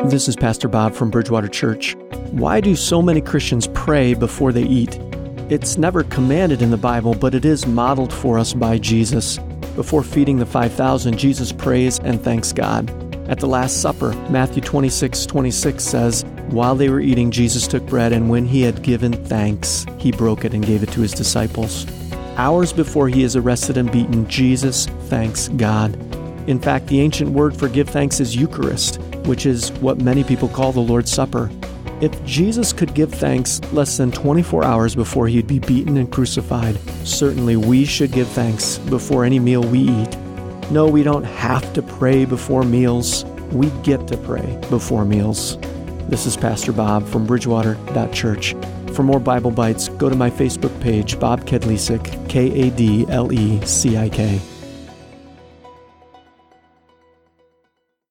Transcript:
This is Pastor Bob from Bridgewater Church. Why do so many Christians pray before they eat? It's never commanded in the Bible, but it is modeled for us by Jesus. Before feeding the 5,000, Jesus prays and thanks God. At the Last Supper, Matthew 26:26 says, "While they were eating, Jesus took bread, and when he had given thanks, he broke it and gave it to his disciples." Hours before he is arrested and beaten, Jesus thanks God. In fact, the ancient word for give thanks is Eucharist, which is what many people call the Lord's Supper. If Jesus could give thanks less than 24 hours before he'd be beaten and crucified, certainly we should give thanks before any meal we eat. No, we don't have to pray before meals. We get to pray before meals. This is Pastor Bob from Bridgewater.Church. For more Bible Bites, go to my Facebook page, Bob Kedlicik, Kadlecick.